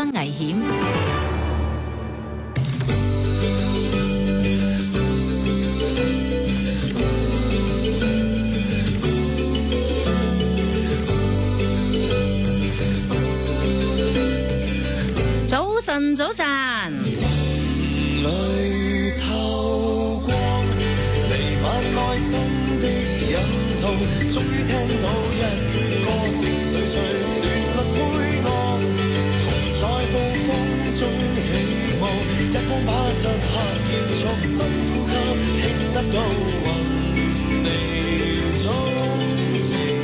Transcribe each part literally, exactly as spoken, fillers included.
生危險。早晨，早晨。 裏透光，彌漫內心的隱痛，終於聽到一闋歌，情緒隨旋律配樂，同在暴風中起舞，一光把漆黑結束，深呼吸，聽得到雲霓中情。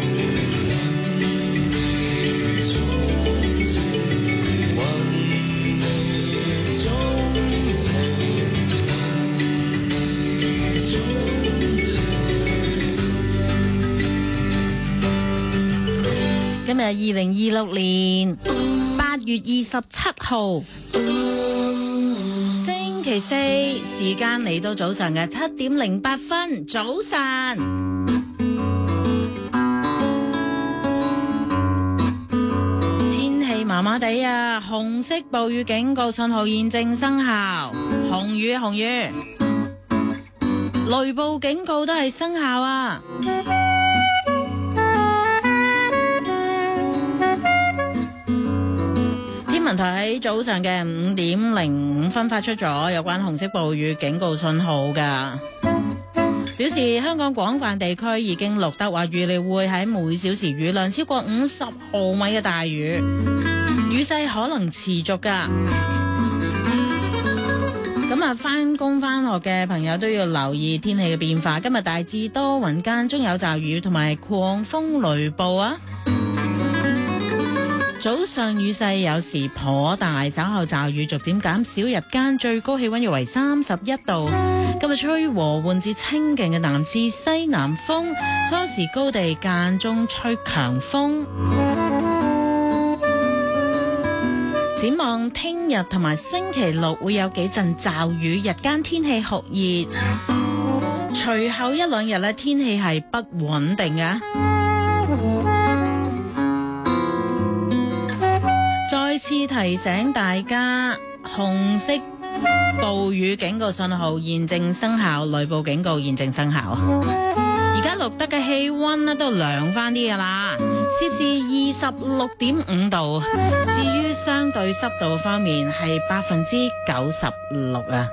今日二零二六年八月二十七號，星期四，時間嚟到早上嘅七點零八分，早晨。天氣麻麻地啊，紅色暴雨警告信號現正生效，紅雨紅雨，雷暴警告都係生效啊！天文台喺早上嘅五點零五分發出咗有關紅色暴雨警告信號噶，表示香港廣泛地區已經錄得話預料會喺每小時雨量超過五十毫米嘅大雨，雨勢可能持續噶。咁啊，返工返學嘅朋友都要留意天氣嘅變化。今日大致多雲間中有驟雨同埋狂風雷暴啊！早上雨勢有時頗大，稍後驟雨逐漸減少，日間最高氣溫約為三十一度。今日吹和緩至清勁嘅南至西南風，初時高地間中吹強風。展望聽日同埋星期六會有幾陣驟雨，日間天氣酷熱。隨後一兩日咧，天氣係不穩定嘅。再次提醒大家，紅色暴雨警告信號現正生效，雷暴警告現正生效。而家錄得嘅氣溫咧都涼翻啲噶啦，攝氏二十六點五度。至於相對濕度方面係百分之九十六啊。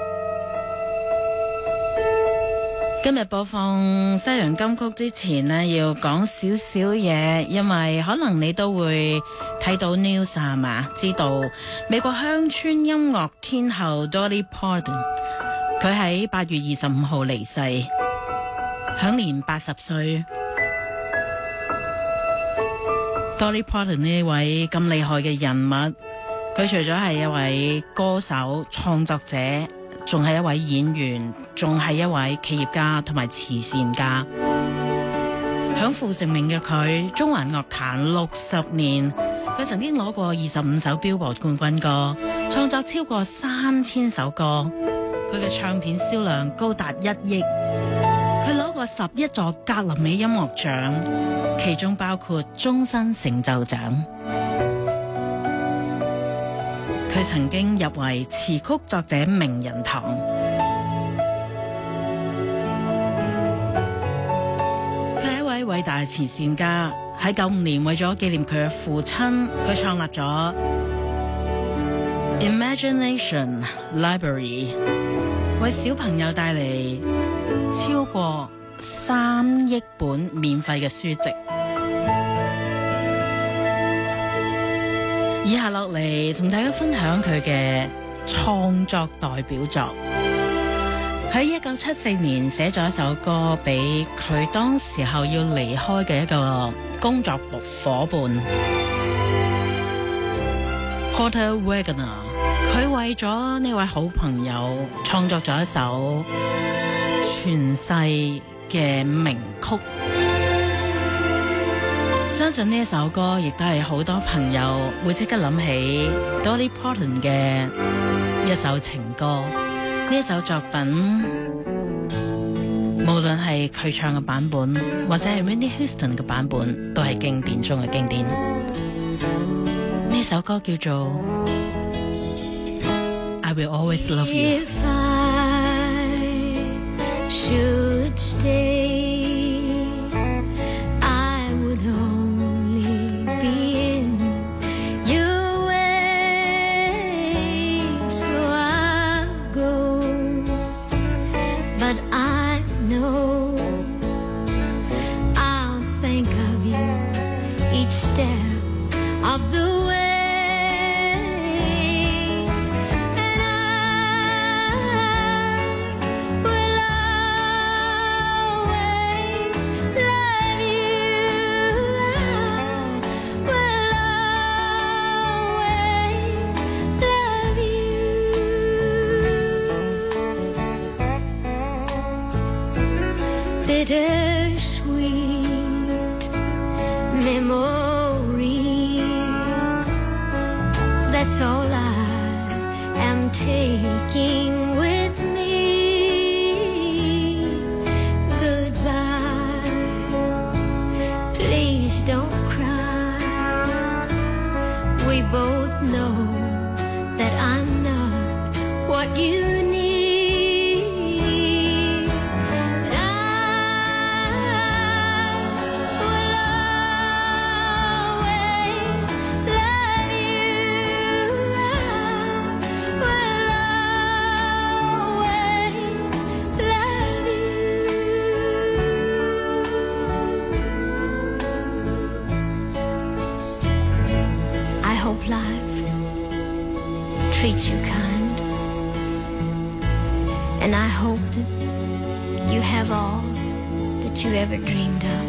今日播放西洋金曲之前呢，要講少少嘢，因為可能你都會睇到 news 係嘛，知道美國鄉村音樂天后 Dolly Parton 佢喺八月二十五號離世，享年八十歲。Dolly Parton 呢位咁厲害嘅人物，佢除咗係一位歌手、創作者，仲係一位演員，仲係一位企業家同埋慈善家。享負盛名嘅佢，中環樂壇六十年，佢曾經攞過二十五首 Billboard 冠軍歌，創作超過三千首歌，佢嘅唱片銷量高達一億，佢攞過十一座格林美音樂獎，其中包括終身成就獎。佢曾經入圍詞曲作者名人堂。佢係一位偉大嘅慈善家，喺九五年為咗紀念佢嘅父親，佢創立咗 Imagination Library， 為小朋友帶嚟超過三億本免費嘅書籍。以下落嚟同大家分享佢嘅創作代表作。喺一九七四年寫咗一首歌俾佢當時候要離開嘅一個工作夥伴 Porter Wagoner， 佢為咗呢位好朋友創作咗一首傳世嘅名曲。相信呢一首歌亦都係好多朋友會即刻諗起 Dolly Parton 嘅一首情歌。呢一首作品無論係佢唱嘅版本或者係 Whitney Houston 嘅版本，都係經典中嘅經典。呢首歌叫做 I Will Always Love You。 If I should stay, I would only be in your way, so I'll go, but I know I'll think of you each step of the way. Bittersweet memories, that's all I am taking with me. Goodbye, please don't cry. We both know that I'm not what you need. Treat you kind, and I hope that you have all that you ever dreamed of,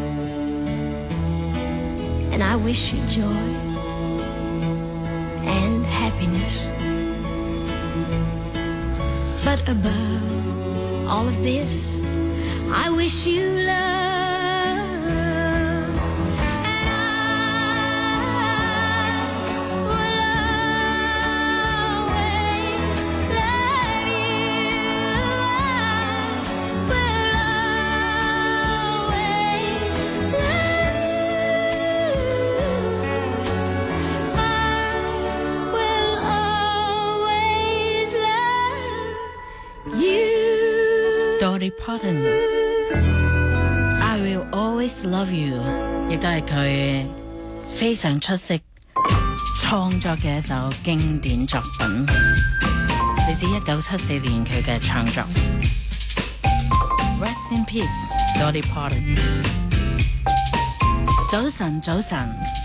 and I wish you joy and happiness, but above all of this, I wish you love. Dolly Parton I Will Always Love You 亦都係佢非常出色創作嘅一首經典作品，嚟自一九七四年佢嘅創作。 Rest in Peace Dolly Parton。 早晨早晨，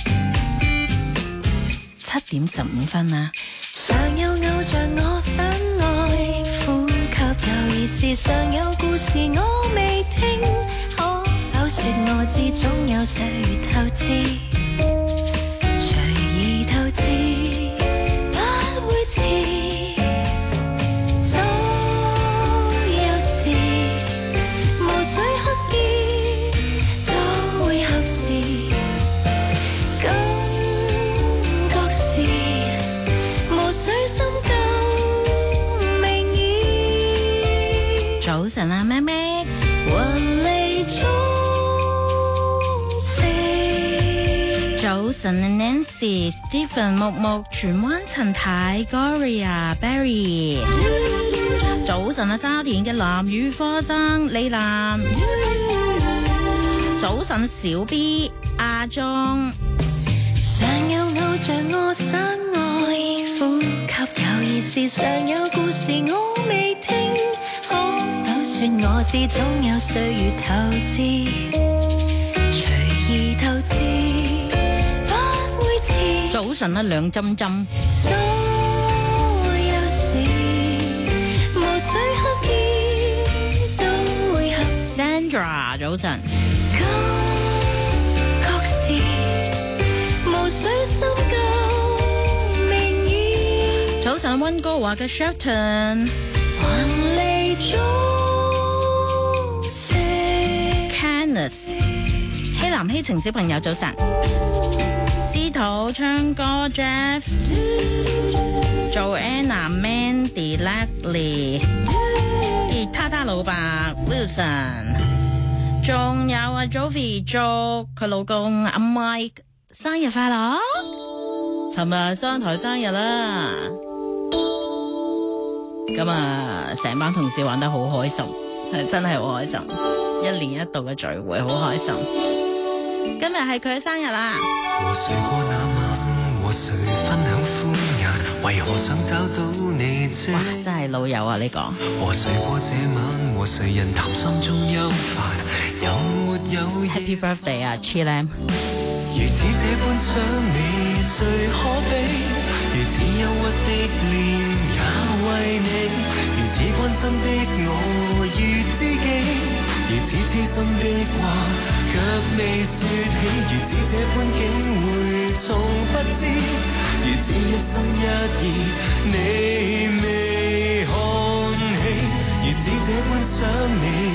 七點十五分啦。 常有偶像我想愛，呼吸猶疑時常有故事我未聽，可否說我知總有歲月透支，隨意透支不會遲，所有事無需刻意都會合時，感覺是無需深究明義。 早晨啊，咩咩。 雲離中四早晨啊 Nancy、Stephen、木木、荃灣陳太、Gloria、Barry。早晨啊沙田嘅南語科生李蘭。早晨小 B 阿忠。 常有偶像我想愛，呼吸猶疑時常有故事我未聽，可否說我知總有歲月透支，隨意透支不會遲。 早晨啊梁針針。 所有事無需刻意都會合時。 Sandra 早晨。 感覺是無需深究明義。 早晨溫哥華嘅 Shelton。 雲離中四 Kenneth。希南希晴小朋友早晨。司徒唱歌 Jeff。Joanna Mandy Leslie。吉他他老伯 Wilson。仲有啊 Jovi 祝佢老公阿 Mike 生日快樂。 尋日商台生日啦，咁啊成班同事玩得好開心，係真係好開心，一年一度嘅聚會好開心。今日係佢嘅生日啦。 和誰過那晚，和誰分享歡顏，為何想找到你這？ 哇，真係老友啊呢個。 和誰過這晚，和誰人談心中憂煩，有沒有 Happy birthday 啊 Chilam。 如此這般想你，誰可比？如此憂鬱的臉也為你，如此關心的我如知己，如此痴心的話卻未說起，如此這般竟會從不知，如此一心一意你未看起，如此這般想你，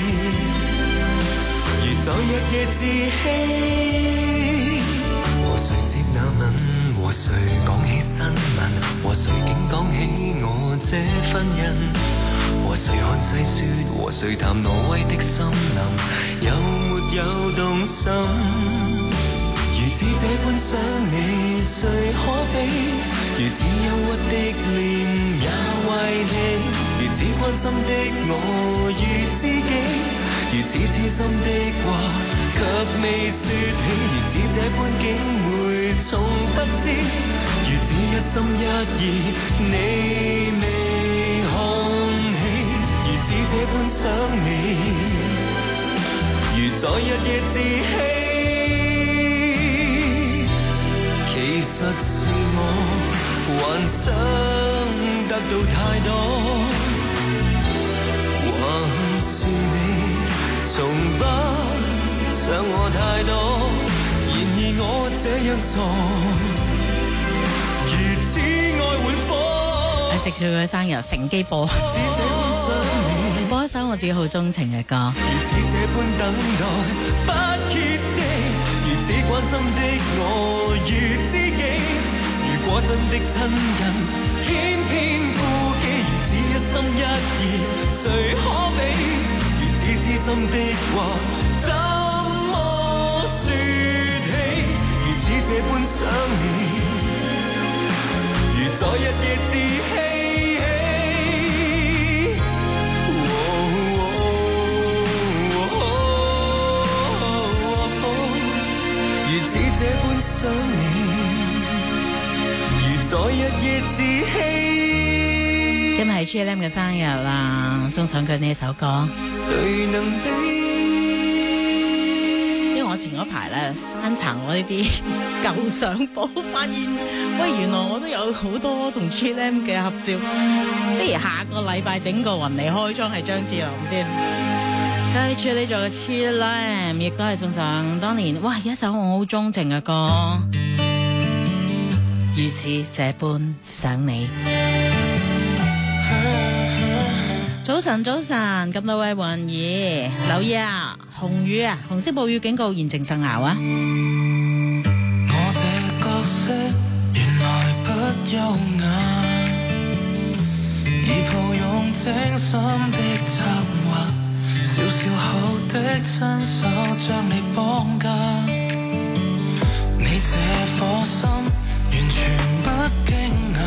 如在日夜自欺。和誰接那吻，和誰講起新聞，和誰竟講起我這婚姻，和誰看細說，和誰談挪威的森林，有沒有動心？如此這般想你，誰可比？如此憂鬱的臉也為你，如此關心的我如知己，如此痴心的話卻未說起，如此這般竟會從不知，如此一心一意你未看起，如此這般想你，如在日夜自欺。其實是我幻想得到太多，還是你從不想我太多，然而我這樣傻，如此愛換火。 食住佢生日，乘機播播一首我自己好鍾情嘅歌。 如此這般等待不歇地，如此關心的我如知己，如果真的親近偏偏顧忌，如此一心一意誰可比？如此痴心的話怎麼說起？如此這般想你，如在日夜自欺。如此這般想你，如在日夜自欺。 今日係 G L M 嘅生日啦，送上佢呢首歌。 誰能比？ 因為我前嗰排咧翻查我呢啲舊相簿，發現喂原來我都有好多同 G L M 嘅合照。不如下個禮拜整個雲嚟開倉係張智霖先。跟住呢座嘅 G L M 亦都係送上當年哇一首我好鍾情嘅歌，如此這般想你。早晨早晨，咁多位雲兒留意啊，紅雨啊，紅色暴雨警告現正生效啊。 我這角色原來不優雅，已抱擁精心的策劃，小小口的親手將你綁架，你這顆心完全不驚訝，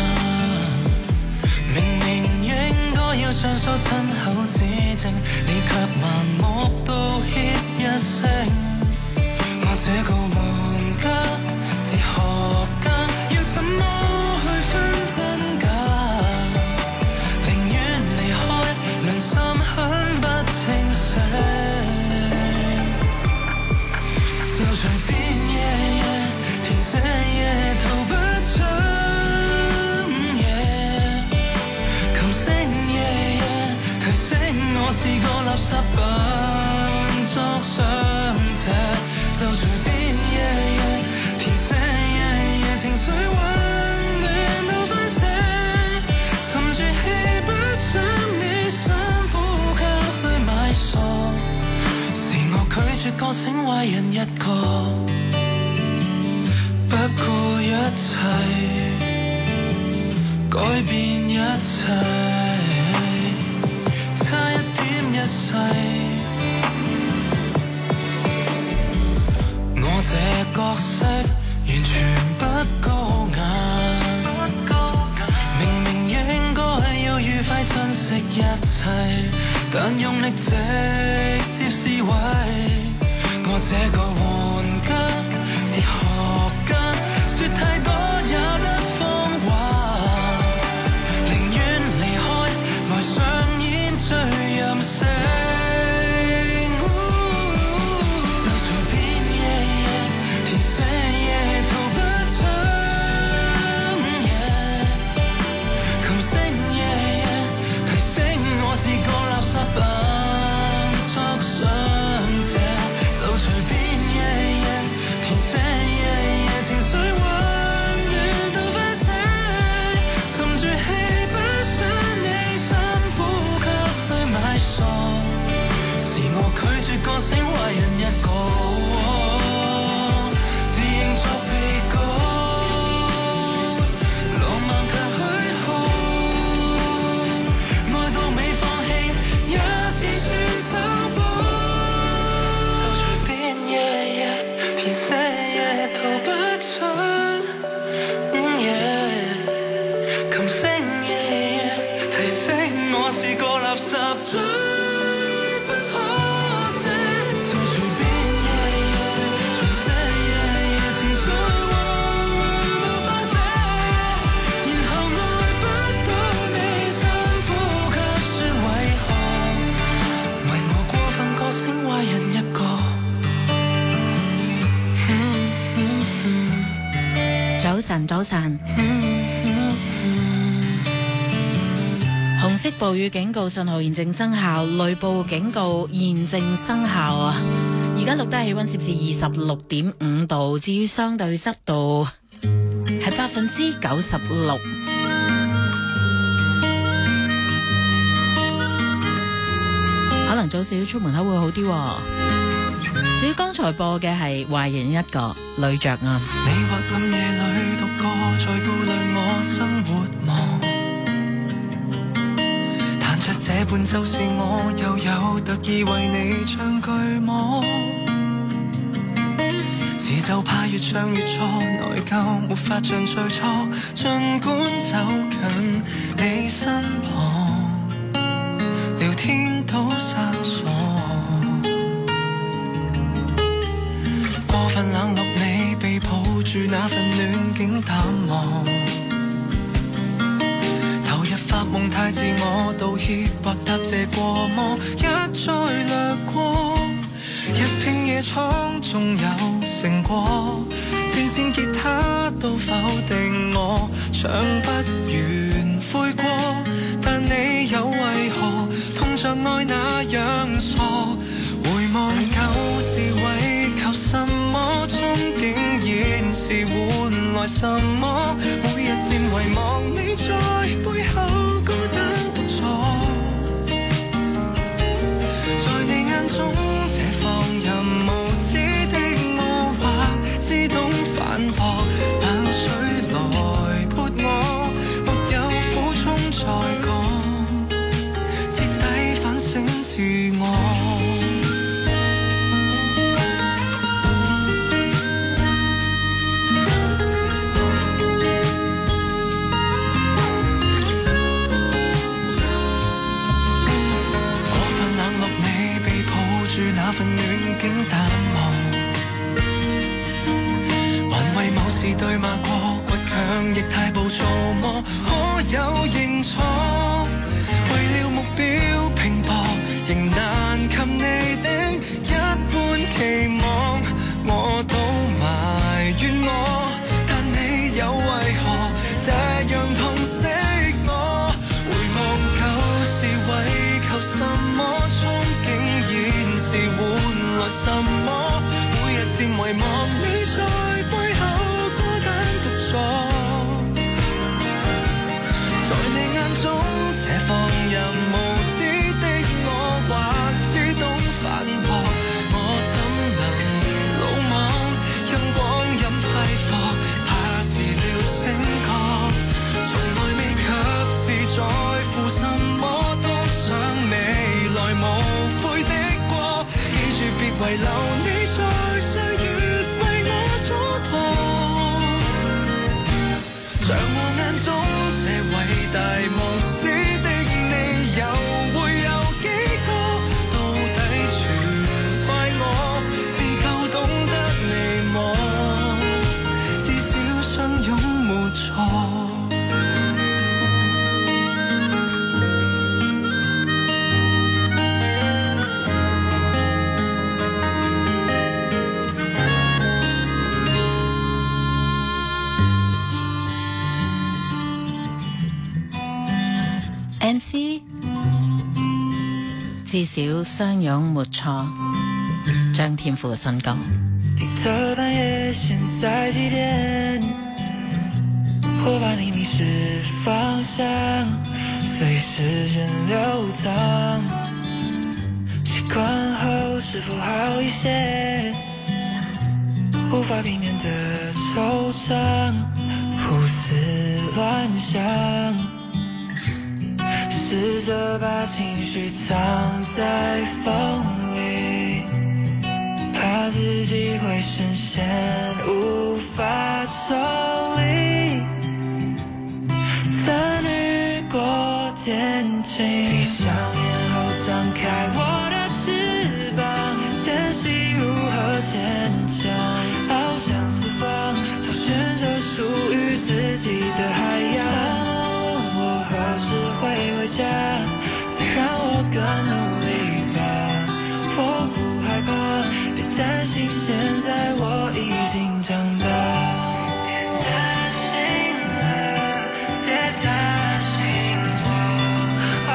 明明應該要上訴親口指證，你卻盲目道歉一聲。我這個玩家哲學家要怎麼去分真假，寧願離開良心很不清醒，就隨便夜夜填寫夜逃不出夜，琴聲夜夜提醒我是個垃圾笨作上者，就隨便夜夜填寫夜夜情緒混亂到翻瀉，沉住氣不想你想呼吸去買傻，是我拒絕覺醒壞人一個，不顧一切改變一切，差一點一世，我這角色完全不高雅， 但用力直接撕毀我這個玩家、哲學家，說太多也得謊話，寧願離開，愛上演最任性，就隨便夜夜填寫夜逃不出夜，琴聲夜夜提醒我是個垃圾扮作想者，就隨便夜夜填寫夜夜情緒混亂到發瀉，沉住氣不想你深呼吸去買傻，是我拒絕覺醒壞人一個，自認作被告，浪漫卻虛耗，愛到未放棄也是算手報，就隨便夜夜填寫夜逃不出夜，琴聲夜夜提醒我是個垃圾最不可惜，就隨便夜夜重寫夜夜情緒混到發瀉，然後愛不到你深呼吸說為何，為我過分覺醒壞人一個。 早晨，早晨。紅色暴雨警告信號現正生效，雷暴警告現正生效啊！而家錄低氣溫攝氏二十六點五度，至於相對濕度係百分之九十六。可能早少少出門口會好啲喎。至於剛才播嘅係壞人一個，呂爵啊。 你或暗夜裏獨個在顧慮我生活忙，彈着這伴就是我，又有特意為你唱句麼，自就怕越唱越錯，內疚沒法像最初，儘管走近你身旁，聊天都生疏，過分冷落你，被抱住那份暖境淡忘，投入發夢太自我，道歉或答謝過麼，一再掠過，一拼夜闖縱有成果，斷線吉他都否定我，唱不完悔過，但你又為何痛像愛那樣傻，回望舊時為求什麼，憧憬現時換來什麼，每日漸遺忘你在背後孤單獨坐，在你眼中這放任無知的我，或只懂反駁，冷水來潑我，沒有苦衷再講，徹底反省自我。那份暖境淡忘，還為某事對罵過，倔強亦太暴躁麼？可有認錯？為了目標拼搏，仍難及你的一般期望，我都埋怨我，但你又為何這樣痛惜我？回望舊時為求什麼，憧憬現時換來什麼，每日漸遺忘你在背後孤單獨坐，在你眼中這放任無知的我，或只懂反駁，我怎能魯莽，陰光陰揮霍，怕遲了醒覺，從來未及是在乎什麼，都想未來無悔的過，記住別遺留你在歲月為我蹉跎，像我眼中這偉大無私的你，又會 M C 至少相擁沒錯，張天賦嘅新歌。 你的半夜現在幾點？我怕你迷失方向，隨時間流淌，習慣後是否好一些？無法避免的惆悵，胡思亂想，試着把情緒藏在風裡，怕自己會深陷無法抽離，殘日過天晴，閉上眼後張開我的翅膀，練習如何堅強，翱翔四方，找尋着屬於自己的海洋。他們問我何時會回家，再讓我更努力吧，我不害怕，別擔心，現在我已經長大。別擔心了，別擔心我，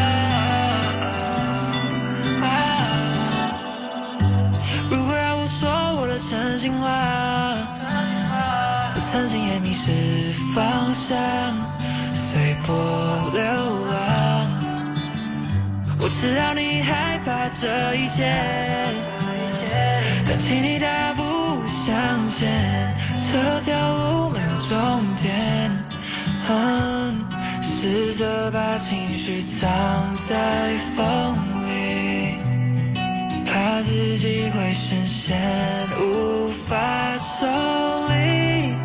如果讓我說我的真心話，我曾經也迷失方向，隨波流浪，我知道你害怕這一切，但請你大步向前，這條路沒有終點，嗯，試着把情緒藏在風裡，怕自己會深陷無法抽離，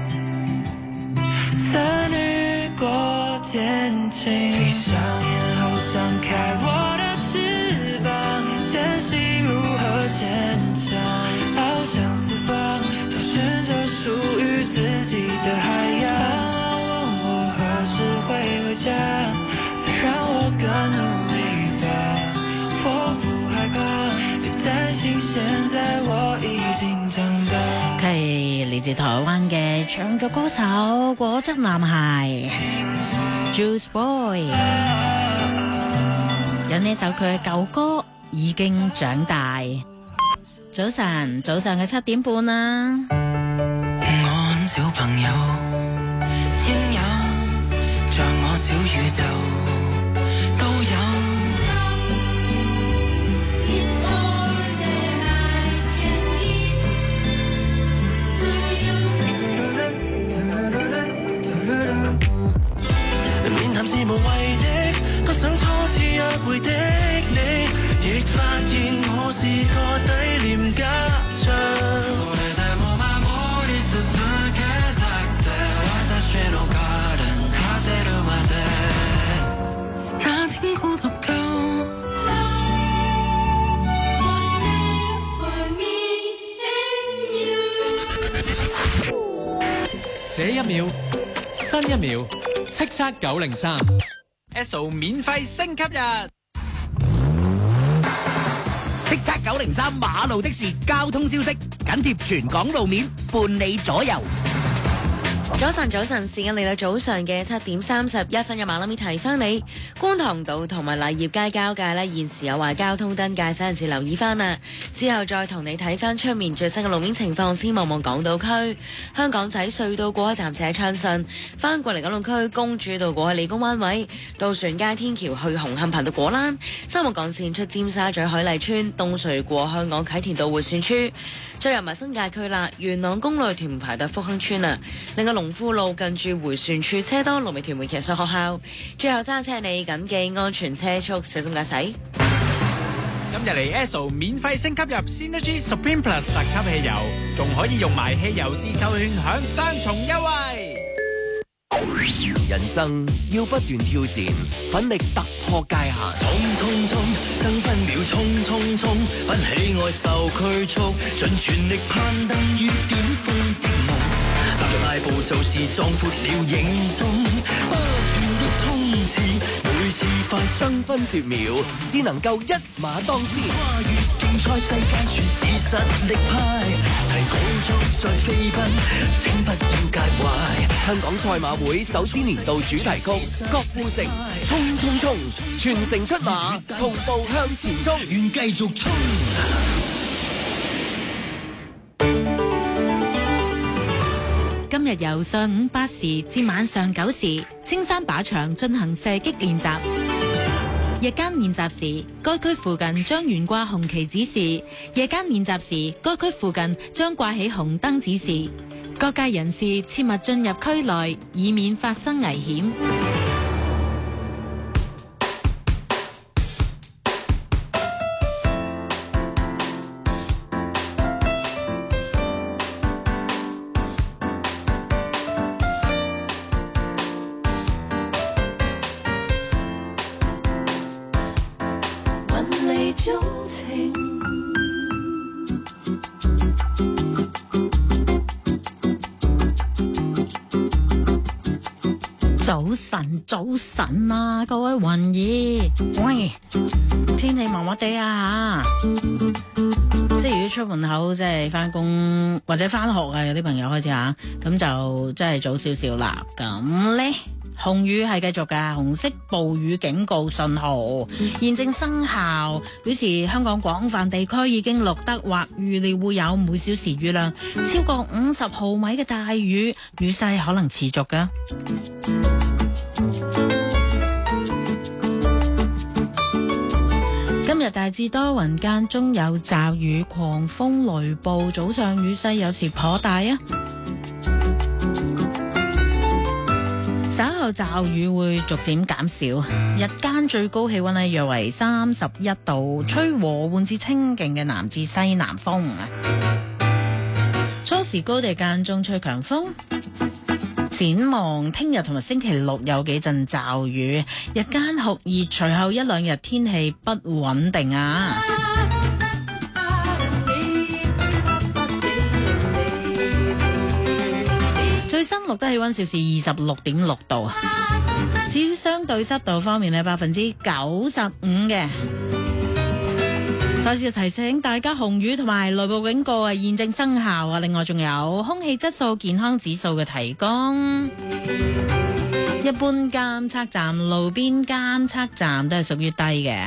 殘日過天晴，閉上眼後張開我的翅膀，練習如何堅強，翱翔四方，找尋着屬於自己的海洋。他們問我何時會回家，再讓我更努力吧，我不害怕，別擔心，現在我已經長大。 佢係嚟自台灣嘅唱作歌手果汁男孩 Juice Boy， 有呢首佢嘅舊歌已經長大。早晨，早上嘅七點半啦。 我很小朋友，應有像我小宇宙都有。面談是無謂的，不想初次約會的你，亦發現我是個低廉家長。那天孤獨夠。 這一秒，新一秒，叱咤九零三 ，S O 免費升級日， 叱咤九零三馬路的事交通消息，緊貼全港路面，伴你左右。 早晨，早晨，時間嚟到早上嘅七點三十一分，有馬拉咪提翻你，觀塘道同埋勵業街交界呢，現時有壞交通燈，駕駛人士留意翻啦。之後再同你睇翻出面最新嘅路面情況，先望望港島區香港仔隧道過海暫時暢順，翻過嚟九龍區公主道過去理工灣位，渡船街天橋去紅磡頻道果欄，三號幹線出尖沙咀海麗村，東隧過香港啟田道迴旋處，再入埋新界區啦，元朗公路屯門排到福亨村啊，另外龍富路近住迴旋處車多，龍尾屯門騎術學校。最後揸車你緊記安全車速，小心駕駛。 今日嚟 S O 免費升級入 Synergy Supreme Plus 特級汽油，仲可以用埋汽油折扣券享雙重優惠。 人生要不斷挑戰，奮力突破界限。 衝衝衝，爭分秒衝衝衝，不喜愛受拘束，盡全力攀登於巔峰的夢。踏入大步就是壯闊了影蹤，不斷的衝刺，每次快生爭分奪秒，只能夠一馬當先。 跨越競賽世界全是實力派，齊高速再飛奔，請不要介懷。 香港賽馬會首支年度主題曲郭富城《衝衝衝》，全城出馬，同步向前衝， 願繼續衝。 今日由上午八時至晚上九時，青山靶場進行射擊練習。日間練習時，該區附近將懸掛紅旗指示；夜間練習時，該區附近將掛起紅燈指示。各界人士切勿進入區內，以免發生危險。早晨，早晨啊，各位雲兒，喂，天氣麻麻地啊吓，即係如果出門口即係翻工或者翻學啊，有啲朋友開始吓，咁就真係早少少啦。咁咧，紅雨係繼續㗎，紅色暴雨警告信號現正生效，表示香港廣泛地區已經錄得或預料會有每小時雨量超過五十毫米嘅大雨，雨勢可能持續㗎。今日大致多雲，間中有驟雨、狂風雷暴，早上雨勢有時頗大啊。稍後驟雨會逐漸減少，日間最高氣溫呢約為三十一度，吹和緩至清勁嘅南至西南風啊。初時高地間中吹強風。展望聽日同埋星期六有幾陣驟雨，日間酷熱，隨後一兩日天氣不穩定啊。最新錄得氣溫攝氏二十六點六度，至於相對濕度方面係百分之九十五嘅。再次提醒大家，紅雨同埋雷暴警告係現正生效啊！另外仲有空氣質素健康指數嘅提供，一般監測站、路邊監測站都係屬於低嘅。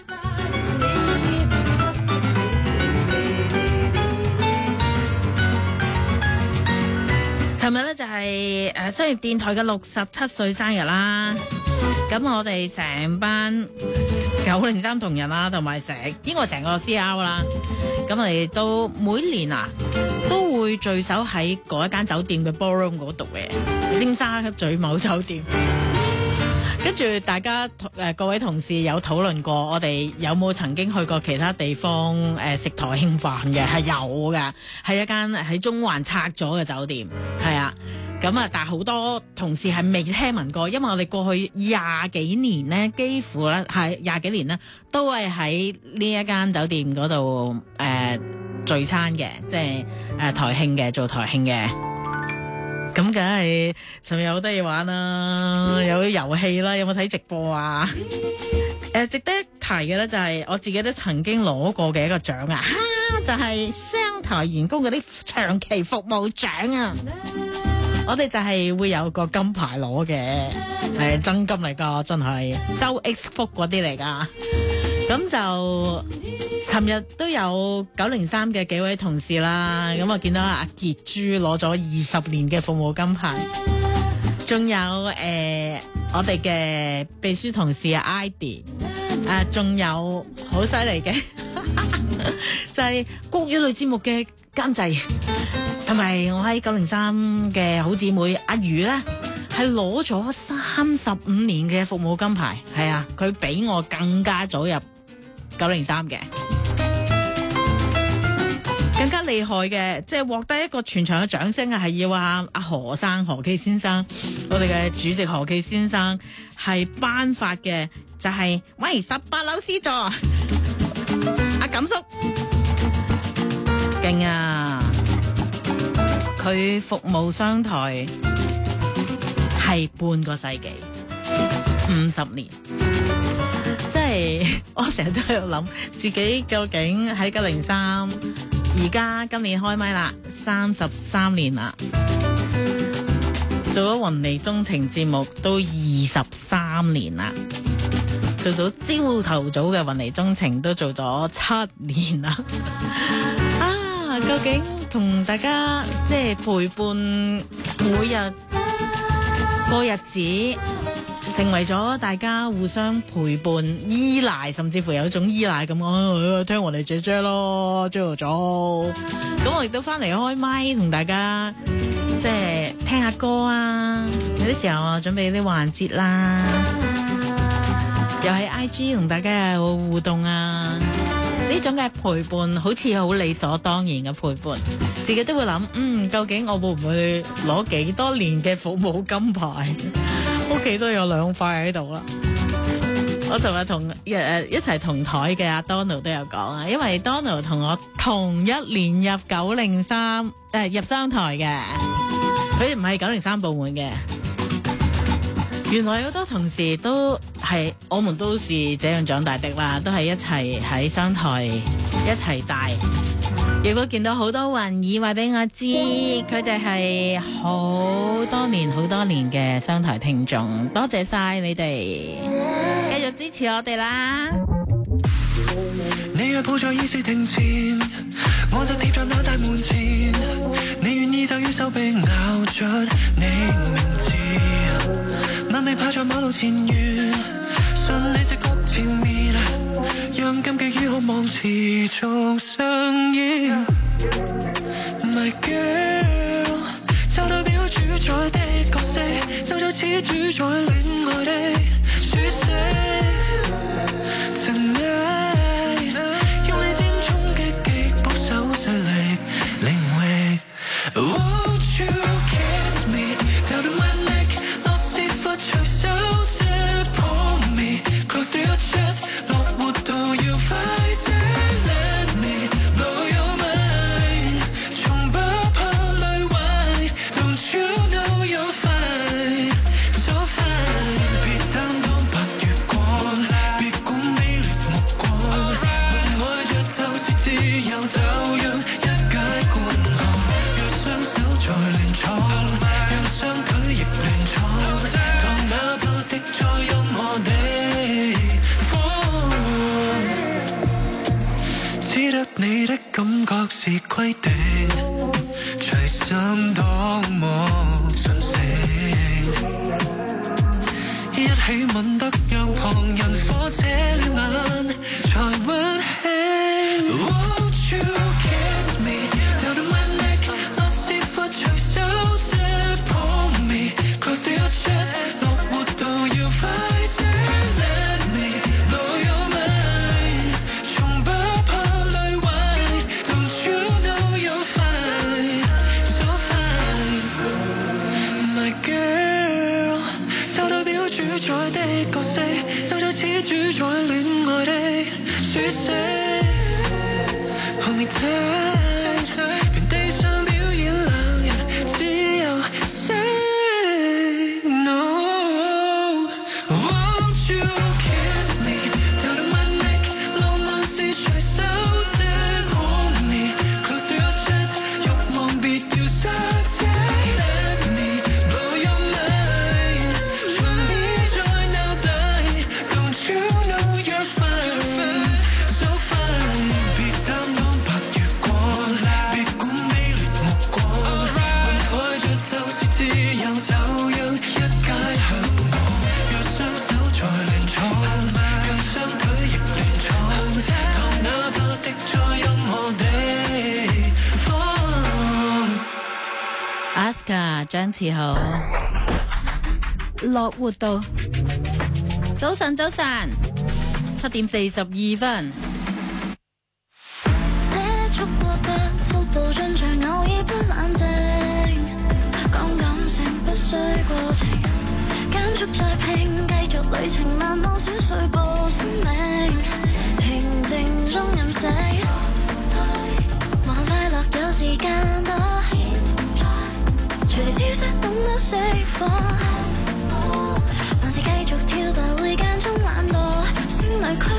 尋日呢就係誒商業電台嘅六十七歲生日啦，咁我哋成班九零三同仁啦，同埋成應該成個 C R 啦，咁我哋都每年啊都會聚首喺嗰一間酒店嘅 ballroom 嗰度嘅，尖沙咀某酒店。跟住大家誒、呃、各位同事有討論過，我哋有冇曾經去過其他地方誒、呃、食台慶飯嘅？係有嘅，係一間喺中環拆咗嘅酒店，係啊。咁啊，但係好多同事係未聽聞過，因為我哋過去廿幾年呢，幾乎咧係廿幾年呢，都係喺呢一間酒店嗰度誒聚餐嘅，即係誒、呃、台慶嘅，做台慶嘅。咁梗係尋日有好多嘢玩啦，有啲遊戲啦，有冇睇直播啊？誒、呃，值得一提嘅咧就係我自己都曾經攞過嘅一個獎啊，哈，就係商台員工嗰啲長期服務獎啊！我哋就係會有個金牌攞嘅，係真金嚟噶，真係周 X 福嗰啲嚟噶。咁就尋日都有九零三嘅幾位同事啦，咁我見到阿傑珠攞咗二十年嘅服務金牌，仲有誒、呃、我哋嘅秘書同事阿 Idy， 誒仲有好犀利嘅，就係國語類節目嘅監製。同埋我喺九零三嘅好姊妹阿瑜咧，係攞咗三十五年嘅服務金牌，係啊，佢比我更加早入九零三嘅，更加厲害嘅，即係獲得一個全場嘅掌聲啊！係要阿阿何生何基先生，我哋嘅主席何基先生係頒發嘅，就係、是、喂十八樓 C 座，阿錦叔勁啊！佢服務商台係半個世紀，五十年， 係我成日都喺度諗自己究竟喺九零三，而家今年開麥啦，三十三年啦，做咗雲尼鍾情節目都二十三年啦，做咗朝頭早嘅雲尼鍾情都做咗七年啦。啊，究竟同大家即係陪伴每日過日子，成為咗大家互相陪伴、依賴，甚至乎有一種依賴咁講，聽我哋姐姐咯，朝頭早。咁我亦都翻嚟開麥，同大家即係聽下歌啊。有啲時候我準備啲環節啦，又喺 I G 同大家有互動啊。呢種嘅陪伴好似好理所當然嘅陪伴，自己都會諗，嗯，究竟我會唔會攞幾多年嘅服務金牌？屋企都有兩塊喺度啦。我尋日同誒一齊同台嘅阿 Donald 都有講啊，因為 Donald 同我同一年入九零三誒入商台嘅，佢唔係九零三部門嘅。原來好多同事都係我們都是這樣長大的啦，都係一齊喺商台一齊大。亦都見到好多雲耳話俾我知，佢哋係好多年好多年嘅商台聽眾，多謝晒你哋，繼續支持我哋啦！ 你若抱在議事亭前，我就貼在那大門前，你願意就於手臂咬出你名字，萬未趴在馬路前緣，信你直覺前面，讓禁忌與渴望持續上演。My girl， 就代表主宰的角色，就在此主宰戀愛的舒適。Tonight， 用你尖衝擊極保守勢力領域。Won't you kiss me？ 掉到 my neck， 落屎忽隨手這抱 me，close to your chest， 落活到要快些 ，let me blow your mind， 從不怕累壞 ，Don't you know you're fine， so fine， 別擔當白月光，別管卑劣目光，愛着就是自由，就讓一解灌寒，讓雙手在亂闖，讓雙腿亦亂闖，當那個的在任何地方，只得你的感覺是規定，隨心當我訊息，一起吻得讓旁人火遮了眼，才溫馨。Won't you kiss me？ 掉到 my neck， 落屎忽隨手這抱 me， close to your chest， 落活到要快些 ，let me blow your mind， 從不怕累壞 ，Don't you know you're fine， so fine，My girl， 就代表主宰的角色，就在此主宰戀愛的舒適。Hold me tight， 遍地上表演兩人，只有 say no。Won't you kiss me？ 掉到 my neck， 浪漫是隨手這抱 me， close to your chest， 慾望別要剎車 ，let me blow your mind， 隨你在腦袋 ，Don't you know you're fine，so fine， 別擔當白月光，別管卑劣目光，愛着就是自由，就讓一解向往，讓雙手在亂闖，讓雙腿亦亂闖，當那個的在任何地方。 Aska 張志豪，樂活道，早晨早晨，七點四十二分。 這速過不幅度進取，偶爾不冷靜，講感性不需過程，減速再拼，繼續旅程，漫步小碎步生命，平靜中任性，望快樂有時間多，隨時消失懂得釋放，還是繼續跳吧會間中懶惰，聲裏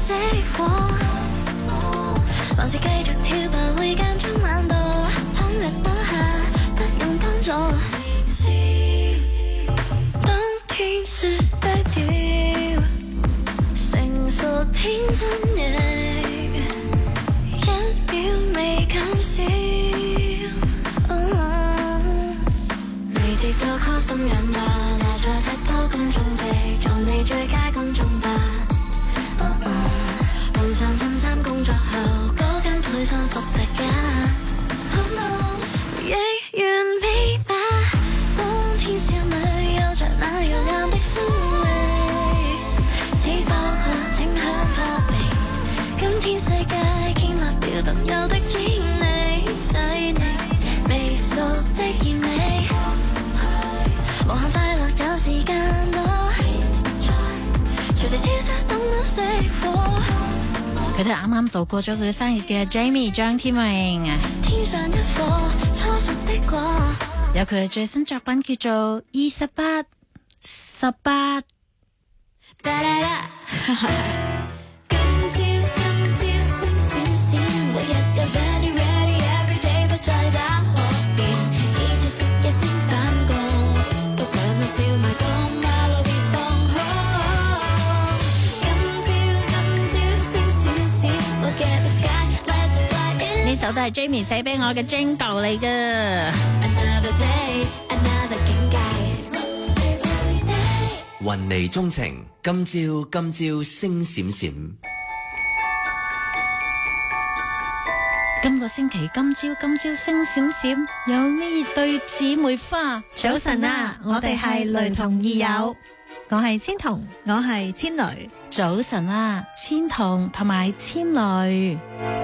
熄火，還是繼續跳吧，會間中懶惰，躺力倒下不用幫助。當天說低調，成熟天真亦一秒未減少。你跌到曲心癢吧，拿在踢波咁重直，做你最佳公眾吧。換上襯衫工作後，高跟配上伏特加，亦完美吧。當天少女有着那耀眼的歡味，只不過請向破避。今天世界建立了獨有的演你，細膩微熟的豔美，無限快樂有時間到，隨時消失等我熄火。 佢哋啱啱度過咗佢生日嘅 Jamie 張天榮， 天上一顆初熟的果， 有佢嘅最新作品叫做二十八十八。 今朝今朝星閃閃，每日有 Fanny Ready Every Day 不再打學邊，記住食嘢先返工，獨兩路笑埋講馬路別放空。今朝今朝星閃閃 Look at the sky Let's fly in 呢首都係 Jamie 寫俾我嘅 Jingle 嚟㗎。 Another day Another 境界。 雲霓鍾情，今朝今朝星閃閃。 今個星期今朝今朝星閃閃，有呢對姊妹花。 早晨啊，我哋係雷同二友，我係千桐，我係千雷。 早晨啊，千桐同埋千雷。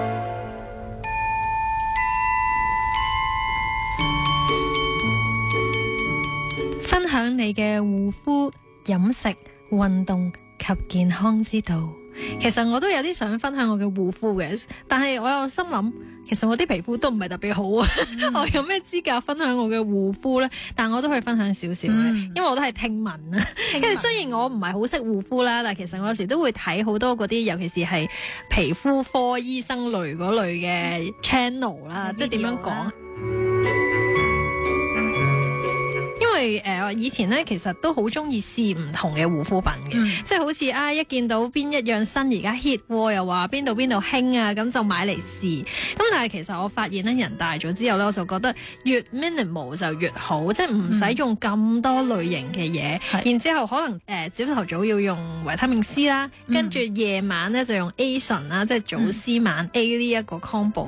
分享你嘅護膚、飲食、運動及健康之道。其實我都有啲想分享我嘅護膚嘅，但係我又心諗，其實我啲皮膚都唔係特別好啊，嗯、我有咩資格分享我嘅護膚呢？但我都可以分享少少嘅，嗯、因為我都係聽聞啊。跟住雖然我唔係好識護膚啦，但係其實我有時都會睇好多嗰啲，尤其是係皮膚科醫生類嗰類嘅 channel 啦，嗯、即係點樣講？因為誒、呃、以前咧，其實都好中意試唔同嘅護膚品嘅，嗯、即係好似啊一見到邊一樣新而家 hit，又話邊度邊度興啊，咁就買嚟試。咁但係其實我發現咧，人大咗之後咧，我就覺得越 minimal 就越好，即係唔使用咁多類型嘅嘢。嗯、然之後可能誒朝頭早要用維他命 C 啦，嗯、跟住夜晚咧就用 Asian 啦，即係早 C 晚 A 呢一個 combo。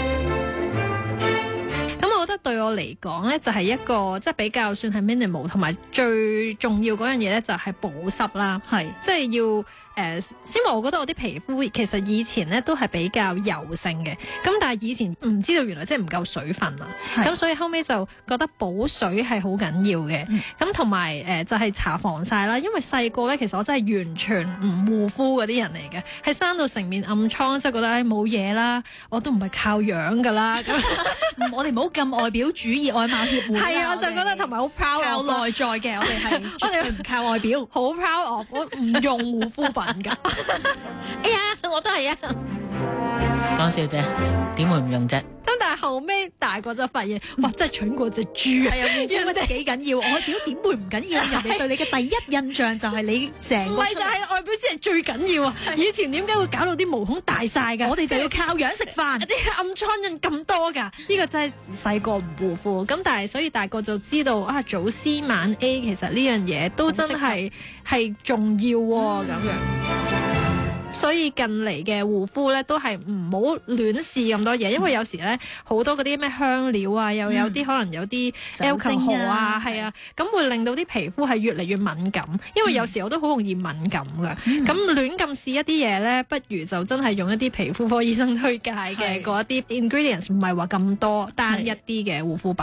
我覺得對我嚟講咧，就係一個即係比較算係 minimal，同埋最重要嗰樣嘢咧，就係保濕啦，係即係要。誒，因為我覺得我啲皮膚其實以前咧都係比較油性嘅，咁但係以前唔知道原來即係唔夠水分啊，咁所以後尾就覺得補水係好緊要嘅，咁同埋誒就係搽防曬啦，因為細個咧其實我真係完全唔護膚嗰啲人嚟嘅，係生到成面暗瘡，即係覺得誒冇嘢啦，我都唔係靠樣噶啦，咁我哋唔好咁外表主義，外貌協會係啊，我就覺得同埋好 proud 靠內在嘅，我哋係我哋唔靠外表，好 proud of 我唔用護膚品。 哎呀，我都係啊，講笑啫，點會唔用啫？ 咁但係後尾大個就發現，哇，真係蠢過隻豬啊！ 係啊，護膚真係幾緊要，外表點會唔緊要？人哋對你嘅第一印象就係你成個， 咪就係外表先係最緊要啊！以前點解會搞到啲毛孔大晒㗎？ 我哋就要靠樣食飯， 啲暗瘡印咁多㗎？呢個真係細個唔護膚，咁但係所以大個就知道啊，早 C 晚 A 其實呢樣嘢都真係係重要喎，咁樣。所以近嚟嘅護膚咧，都係唔好亂試咁多嘢，因為有時咧好多嗰啲咩香料啊，又有啲、嗯、可能有啲 alcohol 啊，係啊，咁會令到啲皮膚係越嚟越敏感。因為有時我都好容易敏感噶，咁亂咁試一啲嘢咧，不如就真係用一啲皮膚科醫生推介嘅嗰一啲 ingredients， 唔係話咁多單一啲嘅護膚品。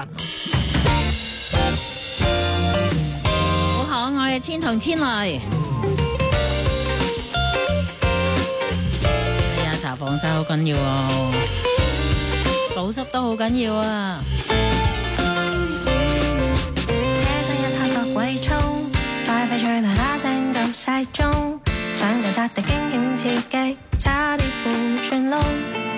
好可愛嘅千桐千雷。搽防曬好緊要啊，保濕都好緊要啊。 車廂一刻各位衝，快快脆嗱嗱聲撳晒鐘，就想就殺敵驚險刺激，差啲負全路。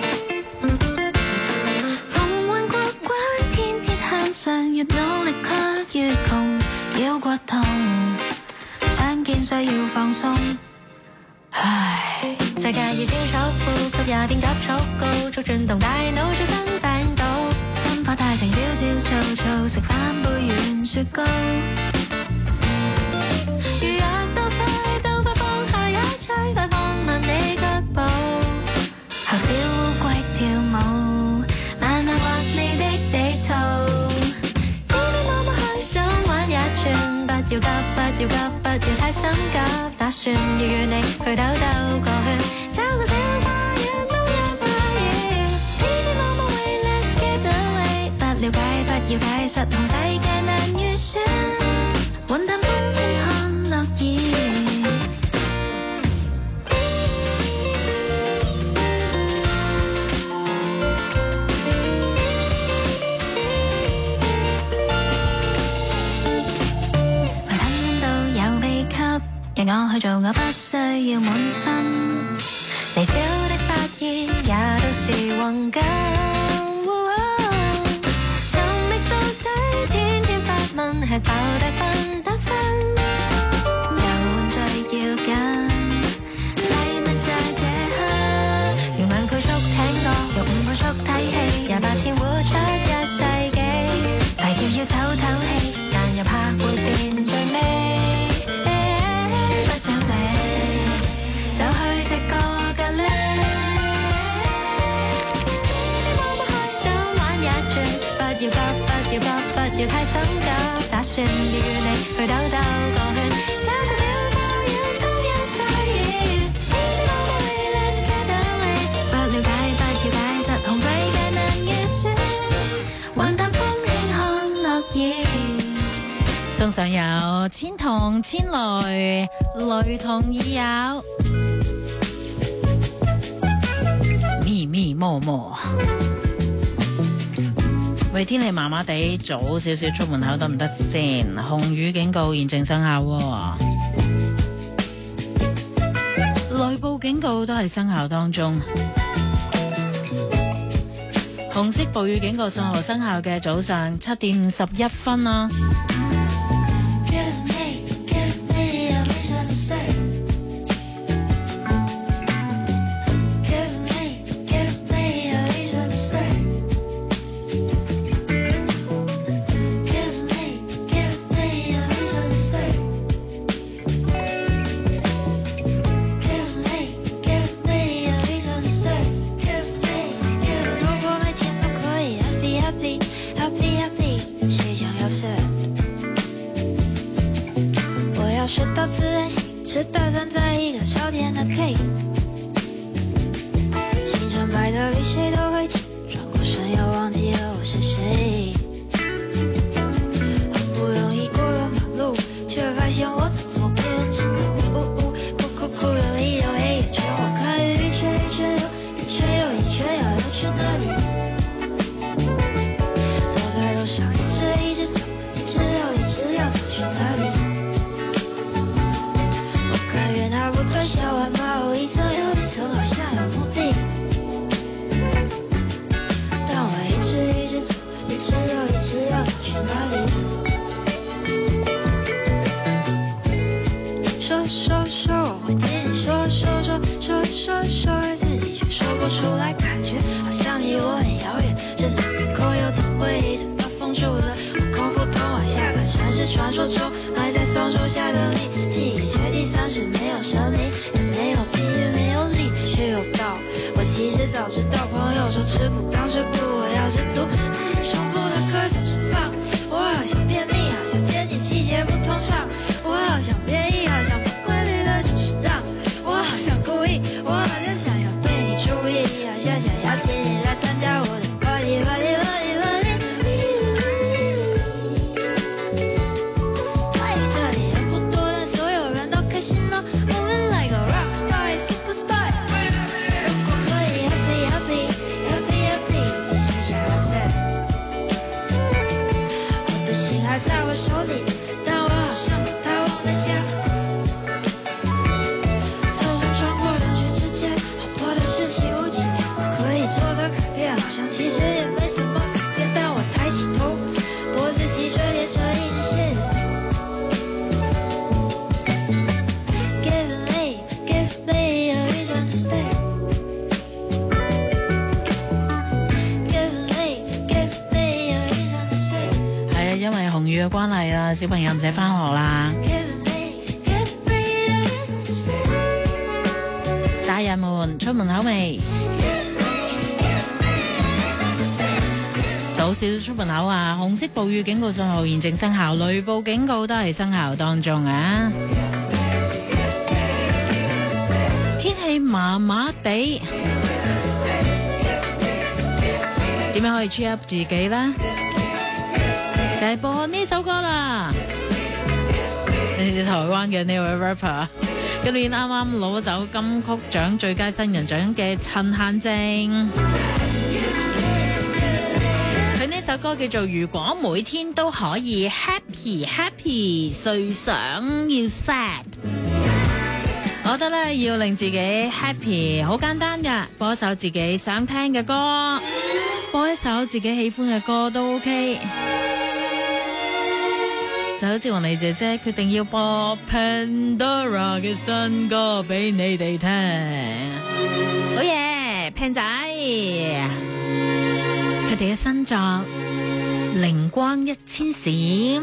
風雲過關，天天向上，越努力卻越窮，繞過痛，想見需要放鬆。唉，世界已超速，呼吸也變急速，高速轉動大腦造新病毒，心火太靜，焦焦躁躁，食翻杯軟雪糕。如若鬥快，鬥快放下一切，快放慢你腳步，學小烏龜跳舞，慢慢畫你的地圖。飄飄摸摸去想玩一轉，不要急，不要急，不要太心急，打算要與你去兜兜個圈，找個小花園都有花園。飄飄摸摸 way let's get away， 不了解，不要解，失控世界難預算，雲淡風輕看落葉。讓我去做我不需要滿分，離焦的發現也都是黃金。尋覓到底，天天發問，吃飽低分得分，遊玩最要緊，禮物在這刻，用兩倍速聽歌，用五倍速睇戲，廿八天活出一世紀，排掉要唞唞氣，但又怕會變最尾。就去食個咖喱，摸摸開想玩一轉，不要急，不要急，不要太心急，打算要與你去兜兜個圈，找個小花園都有花園。Baby mama way let's get away， 不了解，不要解，失控世界難預算，雲淡風輕看落葉。 送上有千桐千雷雷同意友咪咪摸摸。喂，天氣麻麻地，早少少出門口得唔得先？紅雨警告現正生效喎，雷暴警告都係生效當中。紅色暴雨警告信號生效嘅早上七點五十一分啦。 是打算在一个秋天的 K， 星辰白的比谁都会近，转过身又忘记了我是谁。好不容易过了马路，却发现我走错边，只能呜呜哭哭哭，又一又黑眼圈，我看雨一圈一圈又一圈又一圈，要流去哪里？走在路上，一直一直走，一直又一直要走去哪里？它不断小完毛，一层又一层，好像有目的。但我一直一直走，一直又一直要走去哪里？说说说，我会对你说说说说说说，自己却说不出来，感觉好像离我很遥远。这里面空有的回忆，嘴巴封住了，我空腹通往下个城市，传说中埋在松树下的你，记忆决定丧失。没有生命，也没有地，也没有理，却有道。我其实早知道，朋友说吃苦当吃补，我要知足。重复的歌词释放，我好像便秘，好像天气季节不通畅，我好像变异，好像不规律的就是让，我好像故意，我好像想要对你注意，好像想要请你来参加我的 party party party party。这里人不多，但所有人都开心哦。Moving like a rock star, superstar。如果可以 happy happy。 因為紅雨嘅關係啊，小朋友唔使返學啦。大人們出門口未？早少少出門口啊！紅色暴雨警告信號現正生效，雷暴警告都係生效當中啊！天氣麻麻地，點樣可以 cheer up 自己呢？就係播呢首歌啦！你係台灣嘅呢位 rapper， 今年啱啱攞走金曲獎最佳新人獎嘅陳嫻靜。佢呢首歌叫做《如果每天都可以 happy happy， 誰想要 sad》？我覺得咧要令自己 happy 好簡單噶，播一首自己想聽嘅歌，播一首自己喜歡嘅歌都 OK。就好似黃麗姐姐決定要播 Pandora 嘅新歌俾你哋聽，好嘢，Pan仔！佢哋嘅新作《靈光一千閃》，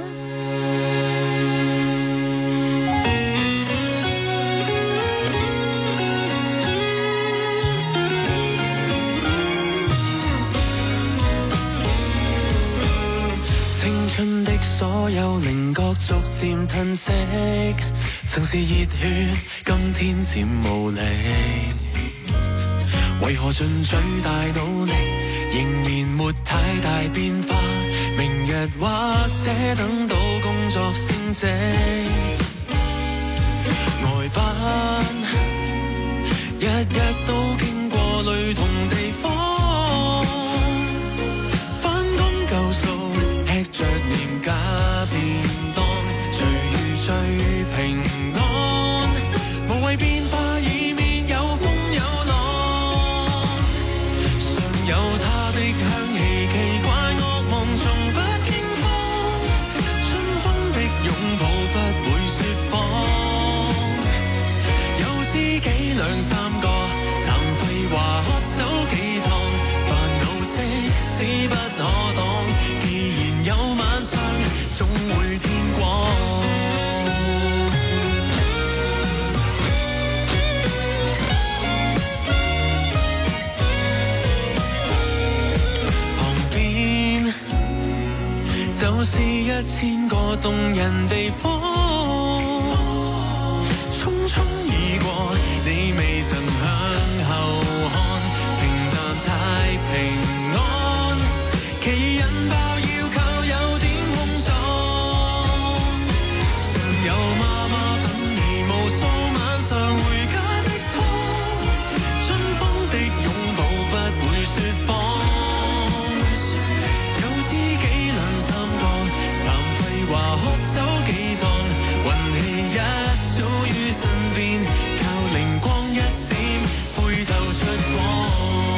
青春的所有稜角逐漸褪色，曾是熱血，今天漸無力。為何盡最大努力，仍然沒太大變化？明日或者等到工作升職，外班日日都經過雷同地方，返工夠數，吃着廉價便當，隨遇最平安，無謂變化，以免有風有浪。常有它的香氣，奇怪惡夢從不驚慌，春風的擁抱不會說謊，有知己兩三個，談廢話喝酒幾趟，煩惱即使不可擋，既然有晚上，總會天光。就是一千個動人地方，匆匆已過，你未曾向後看，平淡太平安，其人爆要靠有點碰撞，常有媽媽等你無數晚上回家的湯，春風的擁抱不會說謊。話喝酒幾趟，運氣一早於身邊，靠靈光一閃，背透出光。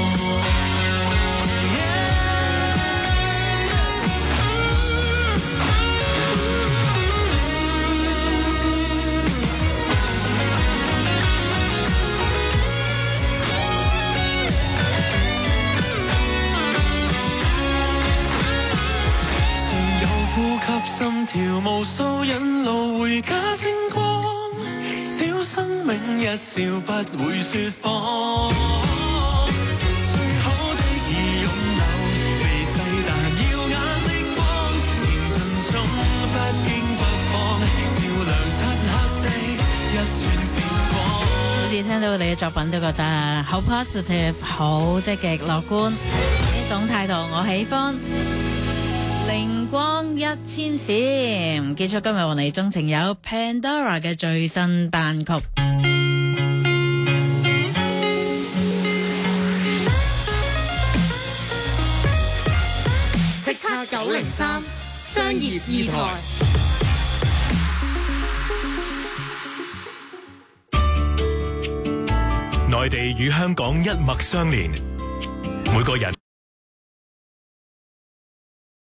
心跳無數引路回家星光，小生命一笑不會說謊，最好的已擁有，微細但耀眼的光，前進中不驚不慌，照亮漆黑的一串閃光。 好似聽到你嘅作品都覺得好 positive， 好積極樂觀，呢種態度我喜歡。靈光一千閃，結束今日黃泥鐘情友 Pandora 嘅最新單曲。 叱咤九零三商業二台， 內地與香港一脈相連，每個人